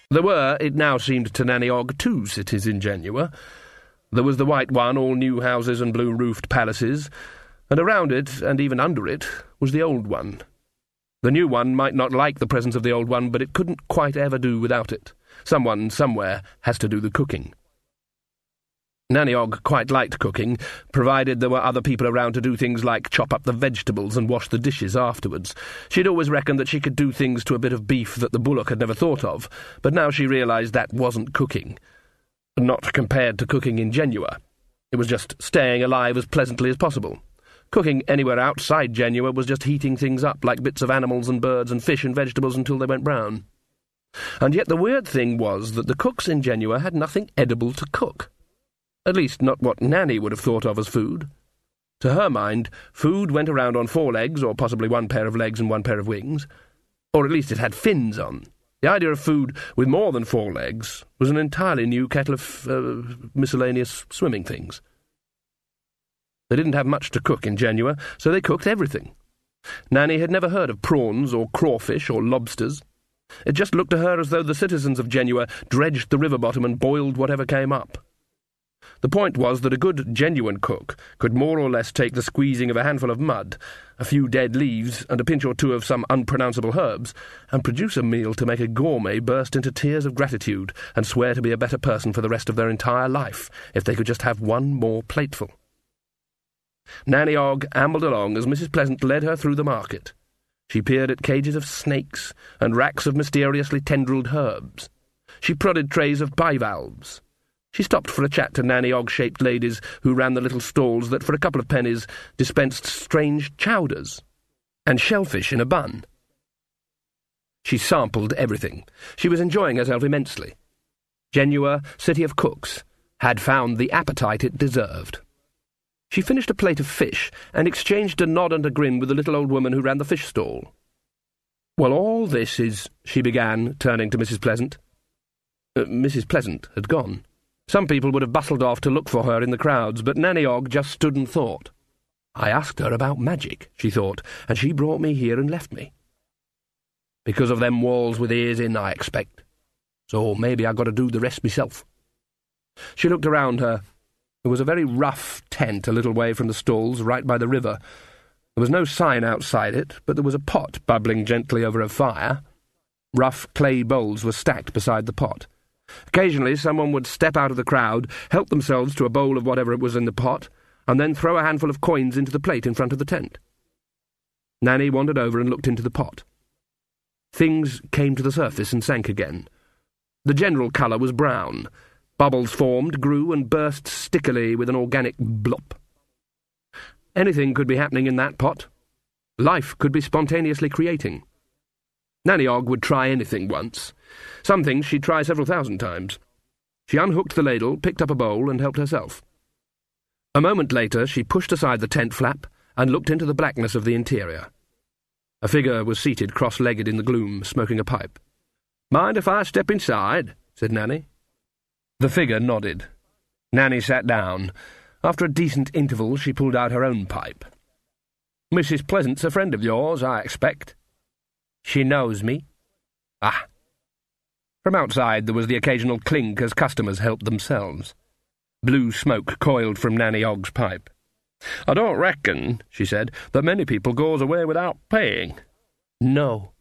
There were, it now seemed to Nanny Ogg, 2 cities in Genua. There was the white one, all new houses and blue-roofed palaces, and around it, and even under it, was the old one. The new one might not like the presence of the old one, but it couldn't quite ever do without it. Someone, somewhere, has to do the cooking. Nanny Ogg quite liked cooking, provided there were other people around to do things like chop up the vegetables and wash the dishes afterwards. She'd always reckoned that she could do things to a bit of beef that the bullock had never thought of, but now she realised that wasn't cooking. Not compared to cooking in Genua. It was just staying alive as pleasantly as possible. Cooking anywhere outside Genua was just heating things up like bits of animals and birds and fish and vegetables until they went brown. And yet the weird thing was that the cooks in Genua had nothing edible to cook. At least not what Nanny would have thought of as food. To her mind, food went around on 4 legs, or possibly 1 pair of legs and 1 pair of wings. Or at least it had fins on. The idea of food with more than 4 legs was an entirely new kettle of miscellaneous swimming things. They didn't have much to cook in Genua, so they cooked everything. Nanny had never heard of prawns or crawfish or lobsters. It just looked to her as though the citizens of Genua dredged the river bottom and boiled whatever came up. The point was that a good, genuine cook could more or less take the squeezing of a handful of mud, a few dead leaves, and a pinch or 2 of some unpronounceable herbs, and produce a meal to make a gourmet burst into tears of gratitude and swear to be a better person for the rest of their entire life if they could just have 1 more plateful. Nanny Ogg ambled along as Mrs. Pleasant led her through the market. She peered at cages of snakes and racks of mysteriously tendrilled herbs. She prodded trays of bivalves. She stopped for a chat to Nanny Ogg-shaped ladies who ran the little stalls that for a couple of pennies dispensed strange chowders and shellfish in a bun. She sampled everything. She was enjoying herself immensely. Genua, city of cooks, had found the appetite it deserved. She finished a plate of fish and exchanged a nod and a grin with the little old woman who ran the fish stall. "Well, all this is—" she began, turning to Mrs. Pleasant. Mrs. Pleasant had gone. Some people would have bustled off to look for her in the crowds, but Nanny Ogg just stood and thought. "I asked her about magic," she thought, "and she brought me here and left me. Because of them walls with ears in, I expect. So maybe I got to do the rest myself." She looked around her. There was a very rough tent a little way from the stalls, right by the river. There was no sign outside it, but there was a pot bubbling gently over a fire. Rough clay bowls were stacked beside the pot. Occasionally someone would step out of the crowd, help themselves to a bowl of whatever it was in the pot, and then throw a handful of coins into the plate in front of the tent. Nanny wandered over and looked into the pot. Things came to the surface and sank again. The general colour was brown. Bubbles formed, grew, and burst stickily with an organic blop. Anything could be happening in that pot. Life could be spontaneously creating. Nanny Ogg would try anything once. Some things she'd try several thousand times. She unhooked the ladle, picked up a bowl, and helped herself. A moment later she pushed aside the tent flap and looked into the blackness of the interior. A figure was seated cross-legged in the gloom, smoking a pipe. "Mind if I step inside?" said Nanny. The figure nodded. Nanny sat down. After a decent interval she pulled out her own pipe. "Mrs. Pleasant's a friend of yours, I expect." "She knows me." "Ah." From outside there was the occasional clink as customers helped themselves. Blue smoke coiled from Nanny Ogg's pipe. "I don't reckon," she said, "that many people goes away without paying." "No."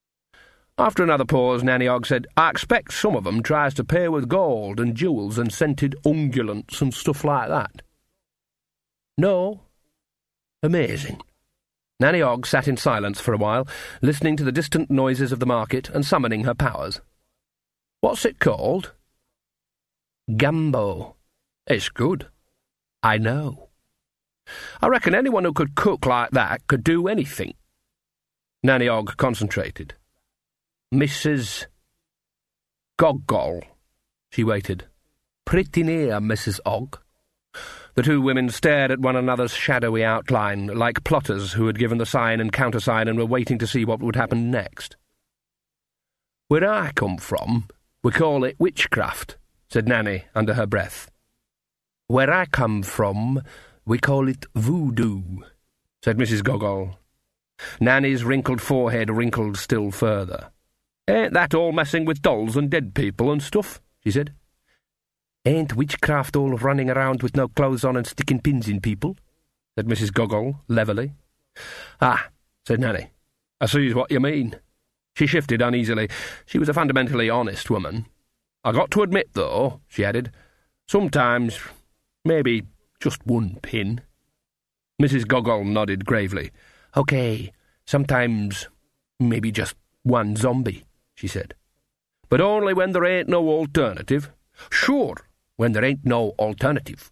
After another pause, Nanny Ogg said, "I expect some of 'em tries to pay with gold and jewels and scented ungulates and stuff like that." "No." Amazing. Nanny Ogg sat in silence for a while, listening to the distant noises of the market and summoning her powers. "What's it called?" "Gumbo." "It's good." "I know." "I reckon anyone who could cook like that could do anything." Nanny Ogg concentrated. "Mrs. Gogol." She waited. "Pretty near, Mrs. Ogg." The 2 women stared at one another's shadowy outline, like plotters who had given the sign and countersign and were waiting to see what would happen next. "Where I come from, we call it witchcraft," said Nanny under her breath. "Where I come from, we call it voodoo," said Mrs. Gogol. Nanny's wrinkled forehead wrinkled still further. "Ain't that all messing with dolls and dead people and stuff?" she said. "Ain't witchcraft all running around with no clothes on and sticking pins in people?" said Mrs. Goggle, levelly. "Ah," said Nanny, "I sees what you mean." She shifted uneasily. She was a fundamentally honest woman. "I got to admit, though," she added, "sometimes, maybe just one pin." Mrs. Goggle nodded gravely. "OK, sometimes, maybe just one zombie," she said. "But only when there ain't no alternative." "Sure, when there ain't no alternative.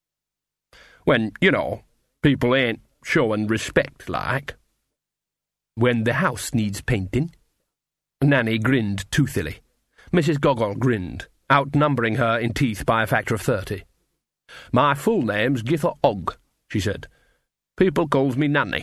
When, you know, people ain't showing respect, like." "When the house needs painting." Nanny grinned toothily. Mrs. Goggle grinned, outnumbering her in teeth by a factor of 30. "My full name's Githa Ogg," she said. "People calls me Nanny."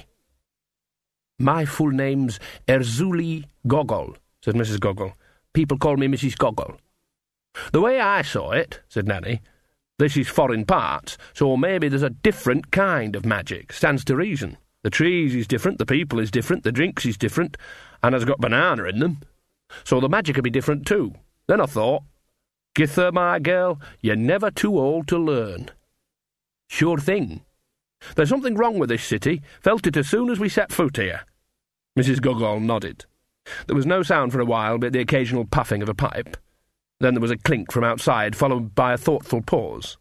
"My full name's Erzuli Goggle," said Mrs. Goggle. "People call me Mrs. Goggle." "The way I saw it," said Nanny, "this is foreign parts, so maybe there's a different kind of magic. Stands to reason. The trees is different, the people is different, the drinks is different, and has got banana in them. So the magic'll be different too. Then I thought, Githa, my girl, you're never too old to learn." "Sure thing. There's something wrong with this city. Felt it as soon as we set foot here." Mrs. Goggle nodded. There was no sound for a while but the occasional puffing of a pipe. Then there was a clink from outside, followed by a thoughtful pause.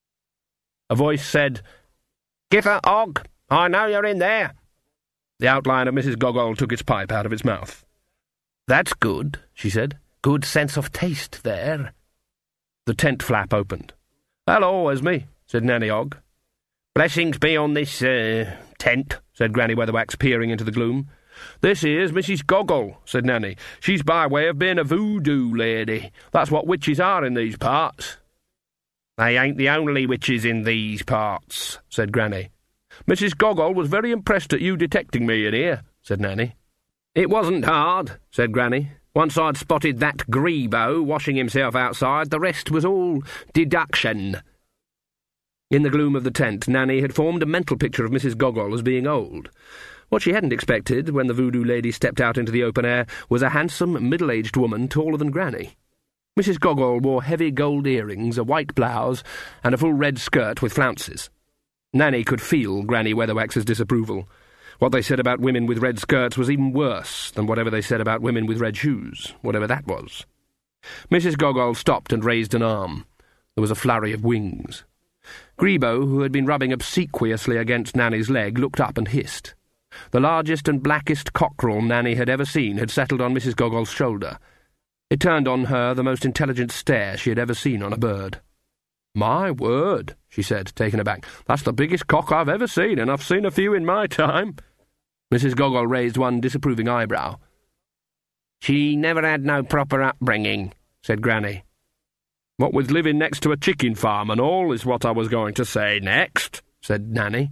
A voice said, "Githa Ogg, I know you're in there." The outline of Mrs. Goggle took its pipe out of its mouth. "That's good," she said. "Good sense of taste there." The tent flap opened. "Hello, Esme," said Nanny Ogg. "Blessings be on this, tent," said Granny Weatherwax, peering into the gloom. "This here's Mrs. Goggle," said Nanny. "She's by way of being a voodoo lady. That's what witches are in these parts." "They ain't the only witches in these parts," said Granny. "Mrs. Goggle was very impressed at you detecting me in here," said Nanny. "It wasn't hard," said Granny. "Once I'd spotted that Grebo washing himself outside, the rest was all deduction." In the gloom of the tent, Nanny had formed a mental picture of Mrs. Goggle as being old. What she hadn't expected, when the voodoo lady stepped out into the open air, was a handsome, middle-aged woman taller than Granny. Mrs. Goggle wore heavy gold earrings, a white blouse, and a full red skirt with flounces. Nanny could feel Granny Weatherwax's disapproval. What they said about women with red skirts was even worse than whatever they said about women with red shoes, whatever that was. Mrs. Goggle stopped and raised an arm. There was a flurry of wings. Grebo, who had been rubbing obsequiously against Nanny's leg, looked up and hissed. The largest and blackest cockerel Nanny had ever seen had settled on Mrs. Goggle's shoulder. It turned on her the most intelligent stare she had ever seen on a bird. "My word," she said, taken aback. "That's the biggest cock I've ever seen, and I've seen a few in my time." Mrs. Goggle raised one disapproving eyebrow. "She never had no proper upbringing," said Granny. "What with living next to a chicken farm and all is what I was going to say next," said Nanny.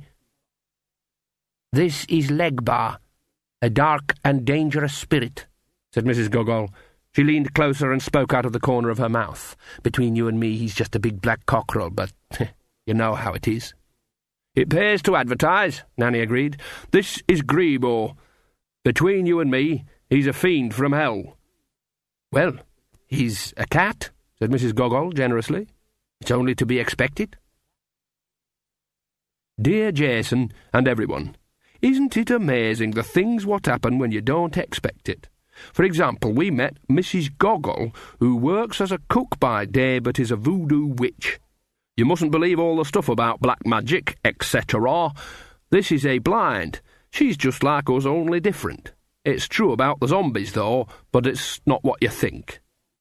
"This is Legbar, a dark and dangerous spirit," said Mrs. Goggle. She leaned closer and spoke out of the corner of her mouth. "Between you and me, he's just a big black cockerel, but you know how it is." "It pays to advertise," Nanny agreed. "This is Grebo. Between you and me, he's a fiend from hell." "Well, he's a cat," said Mrs. Goggle generously. "It's only to be expected." "Dear Jason and everyone, isn't it amazing the things what happen when you don't expect it? For example, we met Mrs. Goggle, who works as a cook by day but is a voodoo witch. You mustn't believe all the stuff about black magic, etc. This is a blind. She's just like us, only different. It's true about the zombies, though, but it's not what you think."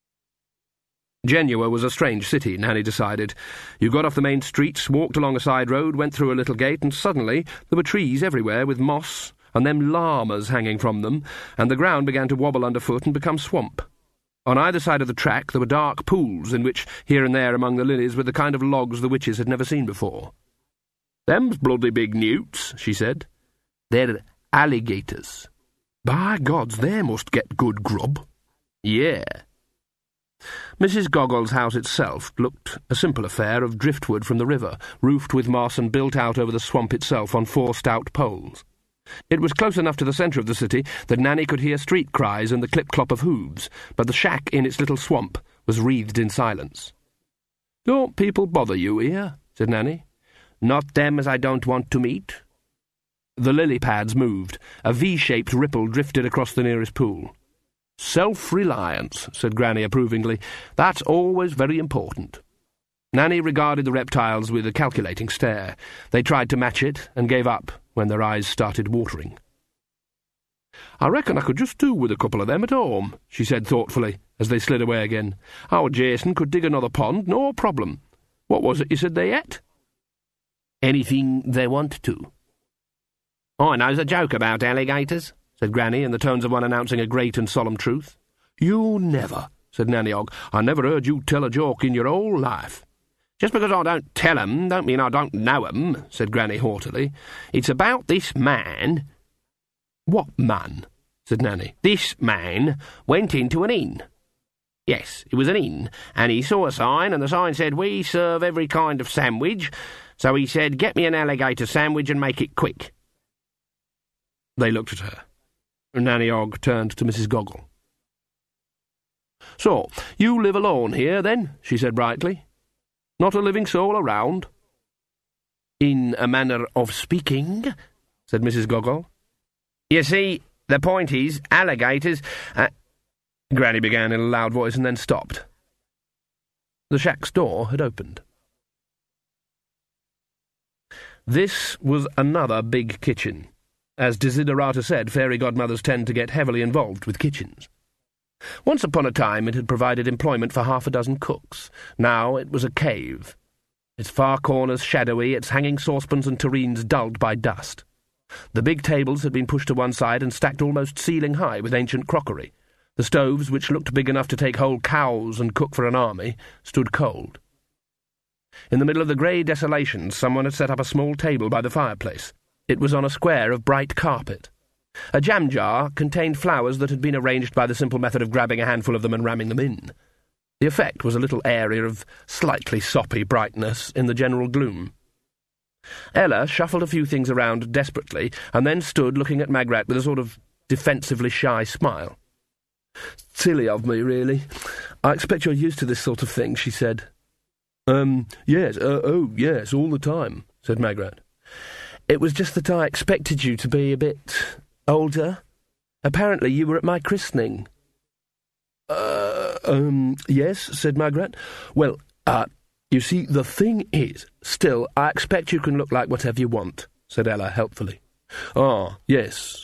Genua was a strange city, Nanny decided. You got off the main streets, walked along a side road, went through a little gate, and suddenly there were trees everywhere with moss, and them llamas hanging from them, and the ground began to wobble underfoot and become swamp. On either side of the track there were dark pools in which, here and there among the lilies, were the kind of logs the witches had never seen before. "Them's bloody big newts," she said. "They're alligators." "By gods, they must get good grub." "Yeah." Mrs. Goggle's house itself looked a simple affair of driftwood from the river, roofed with moss and built out over the swamp itself on 4 stout poles. It was close enough to the centre of the city that Nanny could hear street cries and the clip-clop of hooves, but the shack in its little swamp was wreathed in silence. "Don't people bother you here?" said Nanny. "Not them as I don't want to meet." The lily pads moved. A V-shaped ripple drifted across the nearest pool. "Self-reliance," said Granny approvingly. "That's always very important." Nanny regarded the reptiles with a calculating stare. They tried to match it and gave up when their eyes started watering. "I reckon I could just do with a couple of them at home," she said thoughtfully, as they slid away again. "Our Jason could dig another pond, no problem. What was it you said they ate?" "Anything they want to." "I knows a joke about alligators," said Granny, in the tones of one announcing a great and solemn truth. "You never," said Nanny Ogg. "I never heard you tell a joke in your whole life." "Just because I don't tell 'em, don't mean I don't know 'em," said Granny haughtily. "It's about this man." "What man?" said Nanny. "This man went into an inn." "Yes, it was an inn, and he saw a sign, and the sign said, 'We serve every kind of sandwich,' so he said, 'Get me an alligator sandwich and make it quick.'" They looked at her. Nanny Ogg turned to Mrs. Goggle. "So, you live alone here, then?" she said brightly. "Not a living soul around?" "In a manner of speaking," said Mrs. Goggle. "You see, the point is, alligators—" Granny began in a loud voice and then stopped. The shack's door had opened. This was another big kitchen. As Desiderata said, fairy godmothers tend to get heavily involved with kitchens. Once upon a time it had provided employment for 6 cooks. Now it was a cave. Its far corners shadowy, its hanging saucepans and tureens dulled by dust. The big tables had been pushed to one side and stacked almost ceiling-high with ancient crockery. The stoves, which looked big enough to take whole cows and cook for an army, stood cold. In the middle of the grey desolation, someone had set up a small table by the fireplace. It was on a square of bright carpet. A jam jar contained flowers that had been arranged by the simple method of grabbing a handful of them and ramming them in. The effect was a little area of slightly soppy brightness in the general gloom. Ella shuffled a few things around desperately, and then stood looking at Magrat with a sort of defensively shy smile. "Silly of me, really. I expect you're used to this sort of thing," she said. Yes, yes, all the time," said Magrat. "It was just that I expected you to be a bit older. Apparently you were at my christening." Yes," said Magrat. "Well, you see, the thing is, still, I expect you can look like whatever you want," said Ella helpfully. "Ah, yes,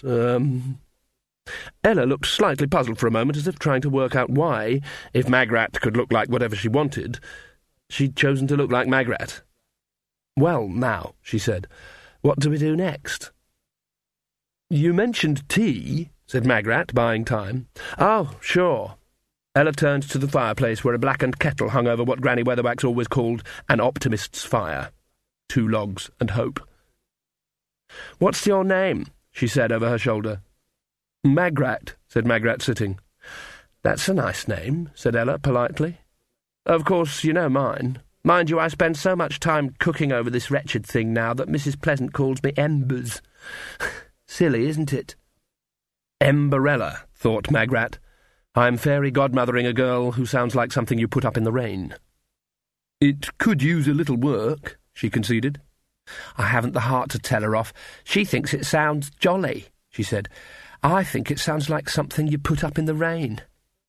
Ella looked slightly puzzled for a moment, as if trying to work out why, if Magrat could look like whatever she wanted, she'd chosen to look like Magrat. "Well, now," she said, "what do we do next?" "You mentioned tea," said Magrat, buying time. "Oh, sure." Ella turned to the fireplace where a blackened kettle hung over what Granny Weatherwax always called an optimist's fire. 2 logs and hope. "What's your name?" she said over her shoulder. "Magrat," said Magrat, sitting. "That's a nice name," said Ella politely. "Of course, you know mine. Mind you, I spend so much time cooking over this wretched thing now that Mrs. Pleasant calls me Embers. Silly, isn't it?" "Emberella," thought Magrat. "I'm fairy godmothering a girl who sounds like something you put up in the rain." "It could use a little work," she conceded. "I haven't the heart to tell her off. She thinks it sounds jolly," she said. "I think it sounds like something you put up in the rain."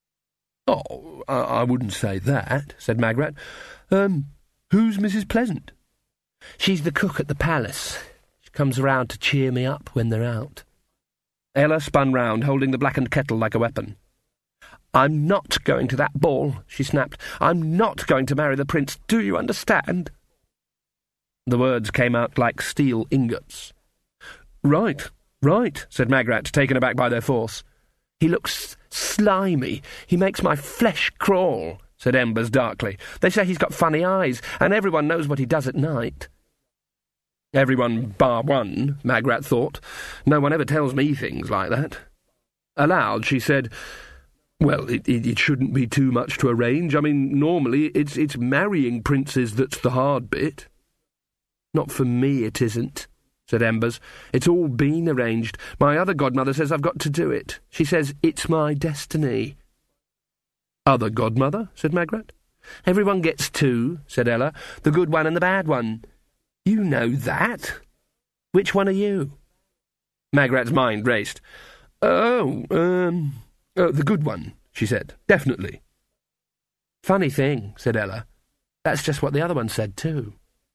"Oh, I wouldn't say that," said Magrat. Who's Mrs. Pleasant?" "She's the cook at the palace. She comes round to cheer me up when they're out." Ella spun round, holding the blackened kettle like a weapon. "I'm not going to that ball," she snapped. "I'm not going to marry the prince. Do you understand?" The words came out like steel ingots. Right, said Magrat, taken aback by their force. "He looks slimy. He makes my flesh crawl," said Embers darkly. "They say he's got funny eyes, and everyone knows what he does at night." Everyone bar one, Magrat thought. No one ever tells me things like that. Aloud, she said, "Well, it shouldn't be too much to arrange. I mean, normally it's marrying princes that's the hard bit." "Not for me, it isn't," said Embers. "It's all been arranged. My other godmother says I've got to do it. She says it's my destiny." "Other godmother?" said Magrat. "Everyone gets two," said Ella. "The good one and the bad one." "You know that. Which one are you?" Magrat's mind raced. The good one," she said. "Definitely." "Funny thing," said Ella. "That's just what the other one said, too."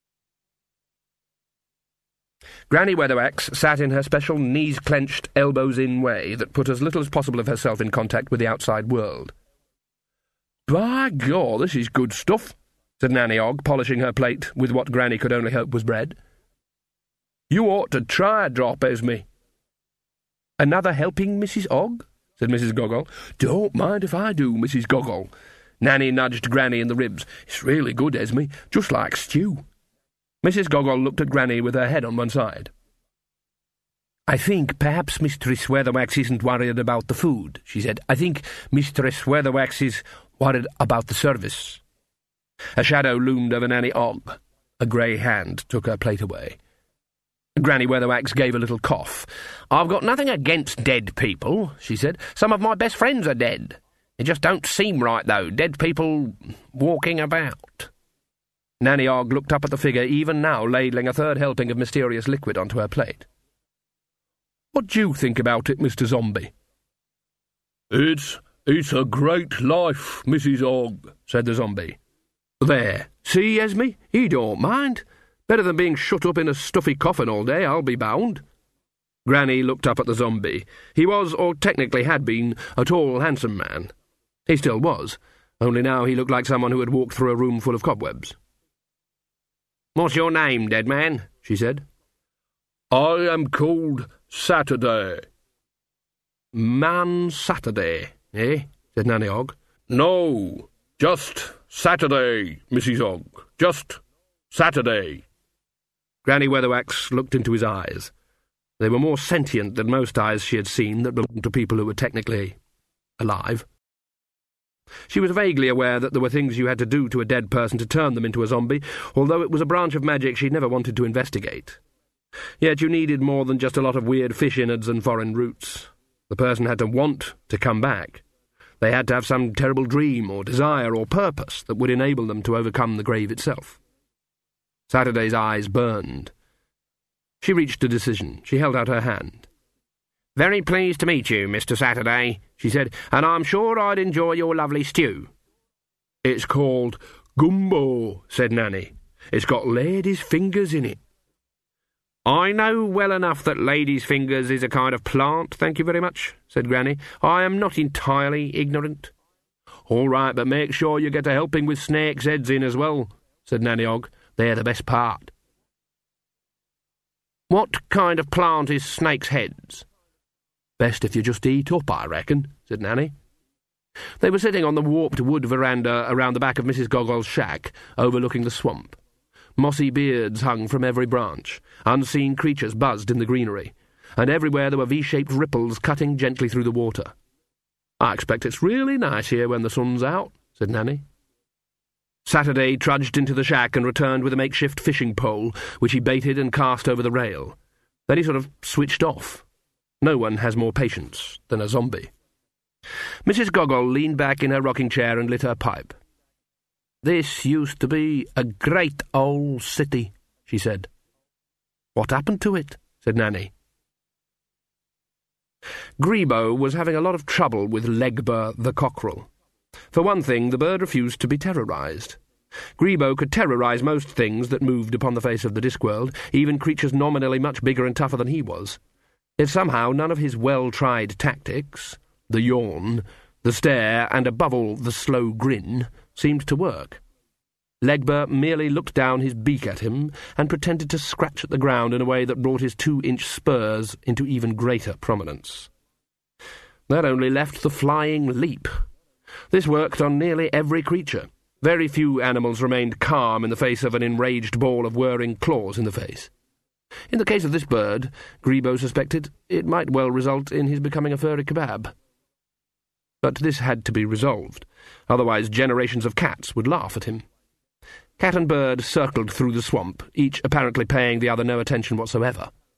Granny Weatherwax sat in her special knees-clenched, elbows-in way that put as little as possible of herself in contact with the outside world. "By God, this is good stuff," said Nanny Ogg, polishing her plate with what Granny could only hope was bread. "You ought to try a drop, Esme." "Another helping, Mrs. Ogg?" said Mrs. Goggle. "Don't mind if I do, Mrs. Goggle." Nanny nudged Granny in the ribs. "It's really good, Esme, just like stew." Mrs. Goggle looked at Granny with her head on one side. "I think perhaps Mistress Weatherwax isn't worried about the food," she said. "I think Mistress Weatherwax is worried about the service." A shadow loomed over Nanny Ogg. A grey hand took her plate away. Granny Weatherwax gave a little cough. "I've got nothing against dead people," she said. "Some of my best friends are dead. It just don't seem right, though, dead people walking about." Nanny Ogg looked up at the figure, even now ladling a third helping of mysterious liquid onto her plate. "What do you think about it, Mr. Zombie?" It's a great life, Mrs. Ogg," said the zombie. "There, see, Esme, he don't mind. Better than being shut up in a stuffy coffin all day, I'll be bound." Granny looked up at the zombie. He was, or technically had been, a tall, handsome man. He still was, only now he looked like someone who had walked through a room full of cobwebs. "What's your name, dead man?" she said. "I am called Saturday." "Man Saturday, eh?" said Nanny Ogg. "No, just Saturday, Mrs. Ogg. Just Saturday." Granny Weatherwax looked into his eyes. They were more sentient than most eyes she had seen that belonged to people who were technically alive. She was vaguely aware that there were things you had to do to a dead person to turn them into a zombie, although it was a branch of magic she'd never wanted to investigate. Yet you needed more than just a lot of weird fish innards and foreign roots. The person had to want to come back. They had to have some terrible dream or desire or purpose that would enable them to overcome the grave itself. Saturday's eyes burned. She reached a decision. She held out her hand. "Very pleased to meet you, Mr. Saturday," she said, "and I'm sure I'd enjoy your lovely stew." "It's called gumbo," said Nanny. "It's got ladies' fingers in it." "I know well enough that ladies' fingers is a kind of plant, thank you very much," said Granny. "I am not entirely ignorant." "All right, but make sure you get a helping with snakes' heads in as well," said Nanny Ogg. "They're the best part." "What kind of plant is snakes' heads?" "Best if you just eat up, I reckon," said Nanny. They were sitting on the warped wood veranda around the back of Mrs. Goggle's shack, overlooking the swamp. Mossy beards hung from every branch, unseen creatures buzzed in the greenery, and everywhere there were V-shaped ripples cutting gently through the water. "I expect it's really nice here when the sun's out," said Nanny. Saturday trudged into the shack and returned with a makeshift fishing pole, which he baited and cast over the rail. Then he sort of switched off. No one has more patience than a zombie. Mrs. Goggle leaned back in her rocking chair and lit her pipe. "This used to be a great old city," she said. "What happened to it?" said Nanny. Grebo was having a lot of trouble with Legba the cockerel. For one thing, the bird refused to be terrorized. Grebo could terrorize most things that moved upon the face of the Discworld, even creatures nominally much bigger and tougher than he was. Yet somehow none of his well-tried tactics, the yawn, the stare, and above all the slow grin, seemed to work. Legba merely looked down his beak at him and pretended to scratch at the ground in a way that brought his 2-inch spurs into even greater prominence. That only left the flying leap. This worked on nearly every creature. Very few animals remained calm in the face of an enraged ball of whirring claws in the face. In the case of this bird, Grebo suspected, it might well result in his becoming a furry kebab. But this had to be resolved, otherwise generations of cats would laugh at him. Cat and bird circled through the swamp, each apparently paying the other no attention whatsoever.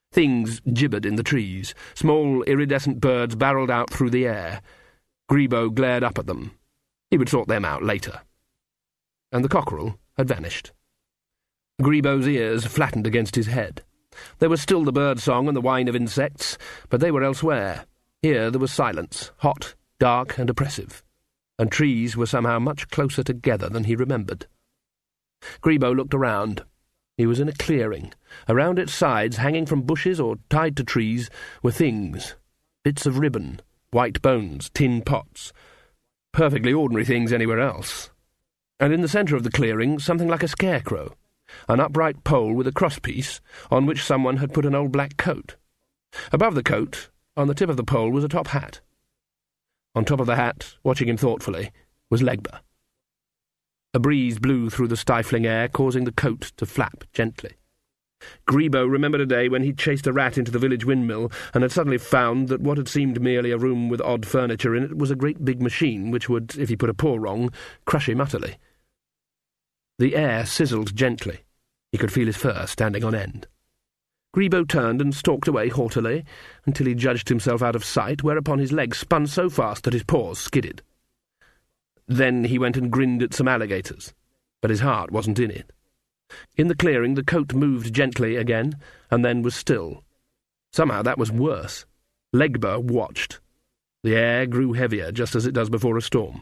Things gibbered in the trees. Small, iridescent birds barrelled out through the air. Grebo glared up at them. He would sort them out later. And the cockerel had vanished. Grebo's ears flattened against his head. There was still the bird-song and the whine of insects, but they were elsewhere. Here there was silence, hot, dark, and oppressive, and trees were somehow much closer together than he remembered. Grebo looked around. He was in a clearing. Around its sides, hanging from bushes or tied to trees, were things, bits of ribbon, white bones, tin pots, perfectly ordinary things anywhere else. And in the centre of the clearing, something like a scarecrow, an upright pole with a crosspiece, on which someone had put an old black coat. Above the coat, on the tip of the pole, was a top hat. On top of the hat, watching him thoughtfully, was Legba. A breeze blew through the stifling air, causing the coat to flap gently. Grebo remembered a day when he'd chased a rat into the village windmill and had suddenly found that what had seemed merely a room with odd furniture in it was a great big machine which would, if he put a paw wrong, crush him utterly. The air sizzled gently. He could feel his fur standing on end. Grebo turned and stalked away haughtily until he judged himself out of sight, whereupon his legs spun so fast that his paws skidded. Then he went and grinned at some alligators, but his heart wasn't in it. In the clearing the coat moved gently again, and then was still. Somehow that was worse. Legba watched. The air grew heavier, just as it does before a storm.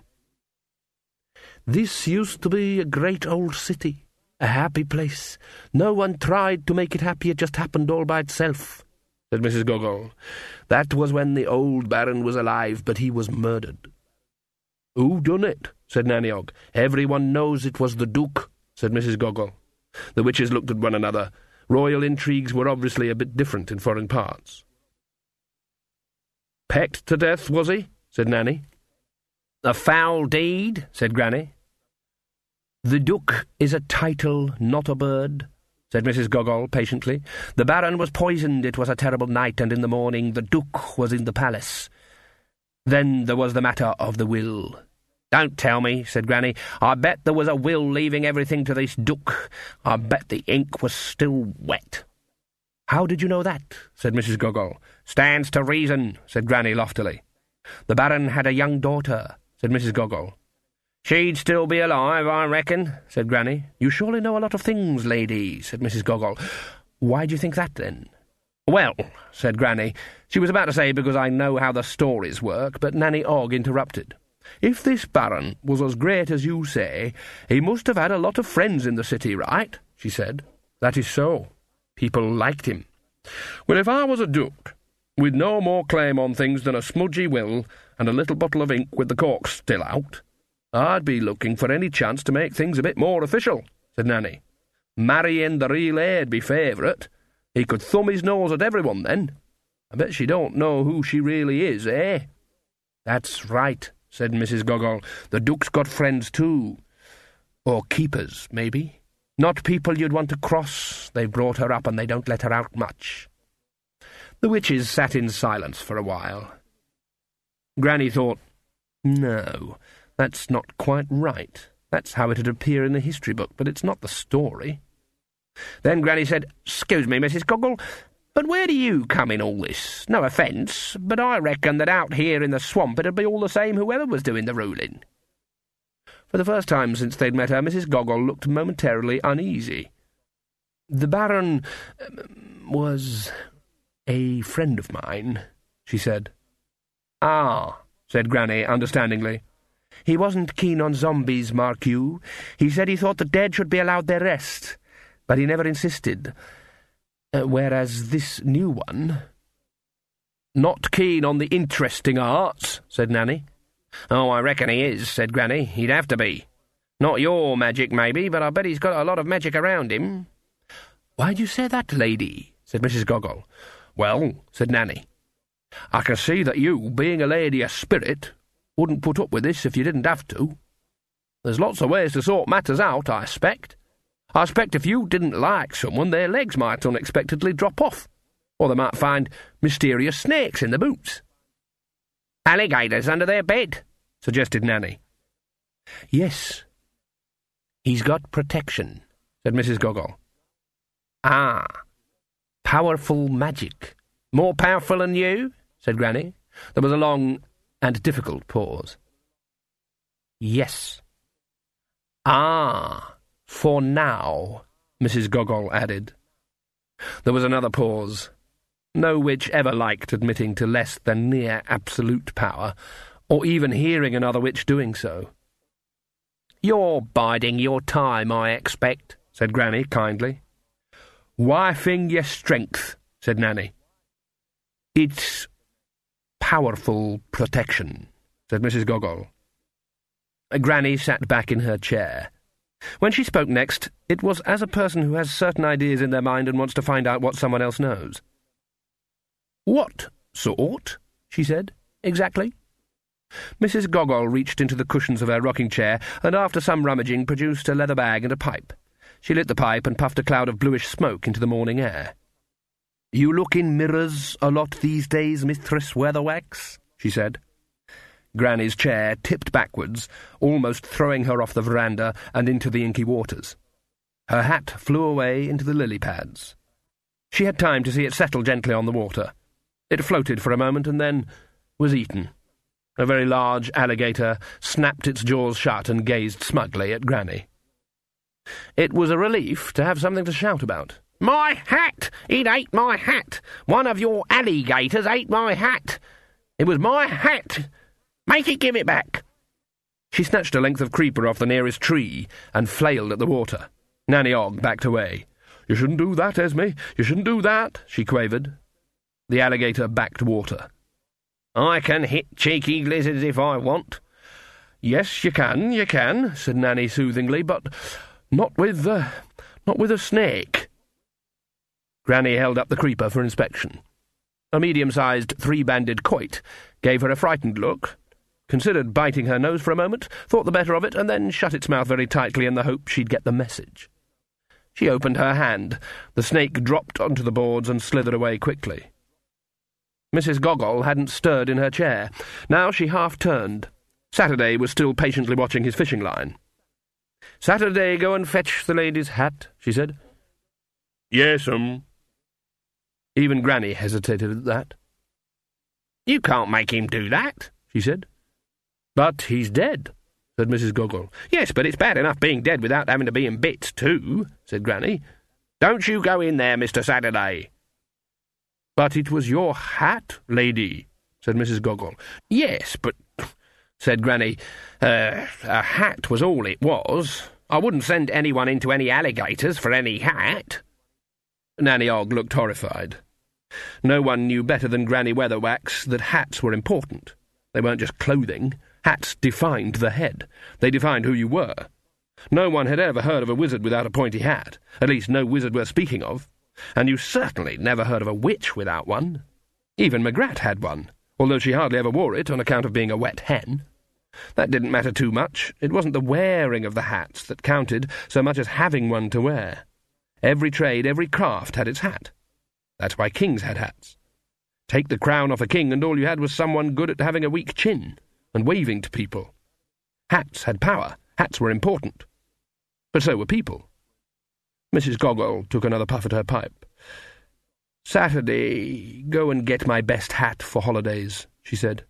"This used to be a great old city, a happy place. No one tried to make it happy, it just happened all by itself," said Mrs. Gogol. "That was when the old Baron was alive, but he was murdered." "Who done it?" said Nanny Og. "Everyone knows it was the Duke," said Mrs. Gogol. The witches looked at one another. Royal intrigues were obviously a bit different in foreign parts. "Pecked to death, was he?" said Nanny. "A foul deed," said Granny. "The Duke is a title, not a bird," said Mrs. Gogol patiently. "The Baron was poisoned, it was a terrible night, and in the morning the Duke was in the palace. Then there was the matter of the will." "Don't tell me," said Granny. "I bet there was a will leaving everything to this Duke. I bet the ink was still wet." "How did you know that?" said Mrs. Gogol. "Stands to reason," said Granny loftily. "The Baron had a young daughter," said Mrs. Gogol. "She'd still be alive, I reckon," said Granny. "You surely know a lot of things, lady," said Mrs. Gogol. "Why do you think that, then?" "Well," said Granny. She was about to say, "because I know how the stories work," but Nanny Og interrupted. "If this Baron was as great as you say, he must have had a lot of friends in the city, right?" she said. "That is so. People liked him. Well, if I was a duke, with no more claim on things than a smudgy will and a little bottle of ink with the cork still out, I'd be looking for any chance to make things a bit more official," said Nanny. "Marrying the real heir'd be favourite. He could thumb his nose at everyone then. I bet she don't know who she really is, eh?" "That's right," said Mrs. Gogol. "The Duke's got friends too. Or keepers, maybe. Not people you'd want to cross. They brought her up and they don't let her out much." The witches sat in silence for a while. Granny thought, "No, that's not quite right. That's how it'd appear in the history book, but it's not the story." Then Granny said, "'Scuse me, Mrs. Gogol, but where do you come in all this? No offence, but I reckon that out here in the swamp it'd be all the same whoever was doing the ruling." For the first time since they'd met her, Mrs. Gogol looked momentarily uneasy. "The Baron was a friend of mine," she said. "Ah," said Granny understandingly. "He wasn't keen on zombies, mark you. He said he thought the dead should be allowed their rest, but he never insisted. Whereas this new one—" "Not keen on the interesting arts," said Nanny. "Oh, I reckon he is," said Granny. "He'd have to be. Not your magic, maybe, but I bet he's got a lot of magic around him." "Why do you say that, lady?" said Mrs. Gogol. "Well," said Nanny, "I can see that you, being a lady of spirit, wouldn't put up with this if you didn't have to. There's lots of ways to sort matters out, I expect. I expect if you didn't like someone, their legs might unexpectedly drop off, or they might find mysterious snakes in the boots." "Alligators under their bed," suggested Nanny. "Yes. He's got protection," said Mrs. Gogol. "Ah. Powerful magic. More powerful than you? Said Granny. There was a long and difficult pause. Yes. Ah, for now, Mrs. Gogol added. There was another pause. No witch ever liked admitting to less than near absolute power, or even hearing another witch doing so. You're biding your time, I expect, said Granny kindly. Wifing your strength, said Nanny. It's powerful protection, said Mrs. Gogol. Granny sat back in her chair. When she spoke next, it was as a person who has certain ideas in their mind and wants to find out what someone else knows. What sort? She said. Exactly. Mrs. Gogol reached into the cushions of her rocking chair and after some rummaging produced a leather bag and a pipe. She lit the pipe and puffed a cloud of bluish smoke into the morning air. You look in mirrors a lot these days, Mistress Weatherwax, she said. Granny's chair tipped backwards, almost throwing her off the veranda and into the inky waters. Her hat flew away into the lily pads. She had time to see it settle gently on the water. It floated for a moment and then was eaten. A very large alligator snapped its jaws shut and gazed smugly at Granny. It was a relief to have something to shout about. My hat! It ate my hat! One of your alligators ate my hat! It was my hat! Make it give it back! She snatched a length of creeper off the nearest tree and flailed at the water. Nanny Ogg backed away. You shouldn't do that, Esme. You shouldn't do that, she quavered. The alligator backed water. I can hit cheeky lizards if I want. Yes, you can, said Nanny soothingly, but not with a snake. Granny held up the creeper for inspection. A medium-sized three-banded coit gave her a frightened look, considered biting her nose for a moment, thought the better of it, and then shut its mouth very tightly in the hope she'd get the message. She opened her hand. The snake dropped onto the boards and slithered away quickly. Mrs. Gogol hadn't stirred in her chair. Now she half-turned. Saturday was still patiently watching his fishing line. Saturday, go and fetch the lady's hat, she said. Yes'm. Even Granny hesitated at that. You can't make him do that, she said. But he's dead, said Mrs. Gogol. Yes, but it's bad enough being dead without having to be in bits, too, said Granny. Don't you go in there, Mr. Saturday. But it was your hat, lady, said Mrs. Gogol. Yes, but, said Granny, a hat was all it was. I wouldn't send anyone into any alligators for any hat. Nanny Ogg looked horrified. No one knew better than Granny Weatherwax that hats were important. They weren't just clothing. Hats defined the head. They defined who you were. No one had ever heard of a wizard without a pointy hat, at least no wizard worth speaking of, and you certainly never heard of a witch without one. Even Magrat had one, although she hardly ever wore it on account of being a wet hen. That didn't matter too much. It wasn't the wearing of the hats that counted so much as having one to wear. Every trade, every craft had its hat. That's why kings had hats. Take the crown off a king and all you had was someone good at having a weak chin and waving to people. Hats had power. Hats were important. But so were people. Mrs. Gogol took another puff at her pipe. Saturday, go and get my best hat for holidays, she said.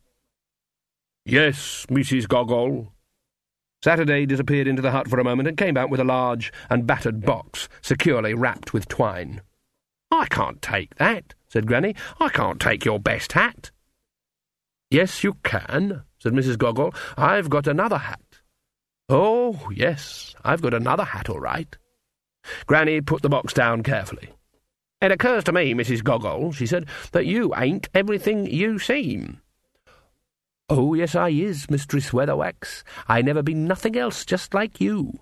Yes, Mrs. Gogol. Saturday disappeared into the hut for a moment and came out with a large and battered box, securely wrapped with twine. I can't take that, said Granny. I can't take your best hat. Yes, you can, said Mrs. Gogol. I've got another hat. Oh, yes, I've got another hat, all right. Granny put the box down carefully. It occurs to me, Mrs. Gogol, she said, that you ain't everything you seem. Oh, yes, I is, Mistress Weatherwax. I never been nothing else, just like you.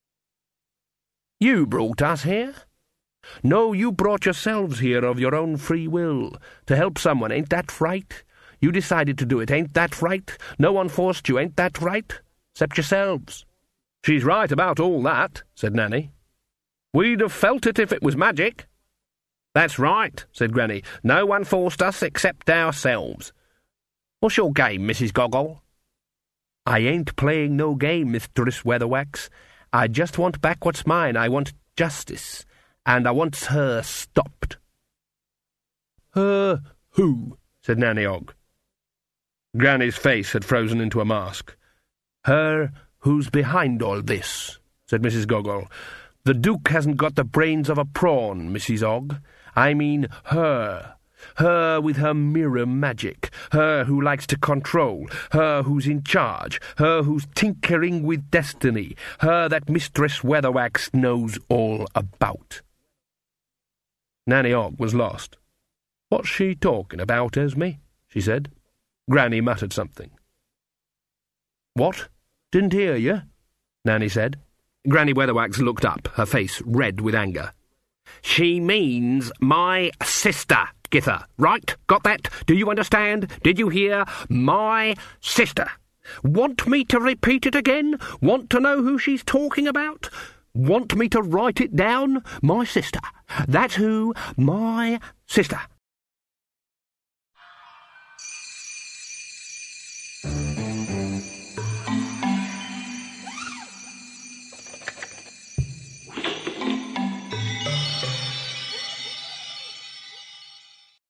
You brought us here? No, you brought yourselves here of your own free will, to help someone, ain't that right? You decided to do it, ain't that right? No one forced you, ain't that right? Except yourselves. She's right about all that, said Nanny. We'd have felt it if it was magic. That's right, said Granny. No one forced us except ourselves. What's your game, Mrs. Gogol? I ain't playing no game, Mistress Weatherwax. I just want back what's mine. I want justice, and I want her stopped. Her who? Said Nanny Ogg. Granny's face had frozen into a mask. Her who's behind all this, said Mrs. Goggle. The Duke hasn't got the brains of a prawn, Mrs. Ogg. I mean her. Her with her mirror magic, her who likes to control, her who's in charge, her who's tinkering with destiny, her that Mistress Weatherwax knows all about. Nanny Ogg was lost. What's she talking about, Esme? She said. Granny muttered something. What? Didn't hear you? Nanny said. Granny Weatherwax looked up, her face red with anger. She means my sister, Gither, right? Got that? Do you understand? Did you hear? My sister. Want me to repeat it again? Want to know who she's talking about? Want me to write it down? My sister. That's who, my sister.